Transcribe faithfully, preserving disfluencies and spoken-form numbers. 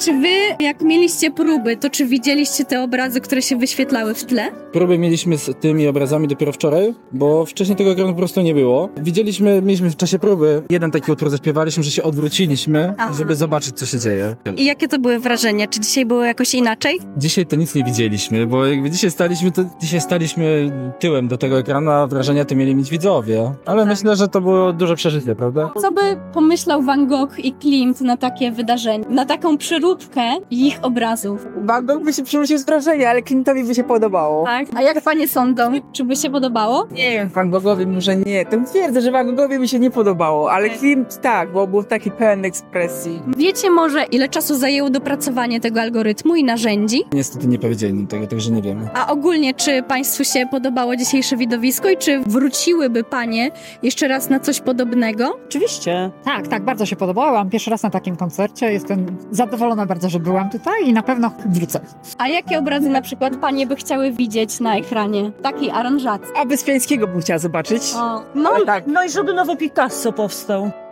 czy wy, jak mieliście próby, to czy widzieliście te obrazy, które się wyświetlały w tle? Próby mieliśmy z tymi obrazami dopiero wczoraj, bo wcześniej tego ekranu po prostu nie było. Widzieliśmy, mieliśmy w czasie próby jeden taki utwór zaśpiewaliśmy, że się odwróciliśmy, Aha. żeby zobaczyć, co się dzieje. I jakie to były wrażenia? Czy dzisiaj było jakoś inaczej? Dzisiaj to nic nie widzieliśmy, bo jakby dzisiaj staliśmy, to dzisiaj staliśmy tyłem do tego ekranu, a wrażenia to mieli mieć widzowie. Ale tak. myślę, że to było duże przeżycie, prawda? Co by pomyślał Van Gogh i Klimt na takie wydarzenie, na taką przeróbkę ich obrazów? Van Gogh by się przerzucił z wrażenia, ale Klimtowi by się podobało. Tak? A jak panie sądzą? Czy by się podobało? Nie wiem, Van Goghowi może nie. To twierdzę, że Van Goghowi by się nie podobało, ale Klimt tak, bo był taki pełen ekspresji. Wiecie może, ile czasu zajęło dopracowanie tego algorytmu i narzędzi? Niestety nie powiedzieli nam tego, także nie wiemy. A ogólnie, czy państwu się podobało dzisiejsze widowisko i czy wróciłyby panie jeszcze raz na coś podobnego? Oczywiście. Tak, tak, bardzo się podobałam. Pierwszy raz na takim koncercie. Jestem zadowolona bardzo, że byłam tutaj i na pewno wrócę. A jakie obrazy na przykład panie by chciały widzieć na ekranie? Takiej aranżacji. A Wyspiańskiego bym chciała zobaczyć. O, No, Ale i, tak. no i żeby nowy Picasso powstał.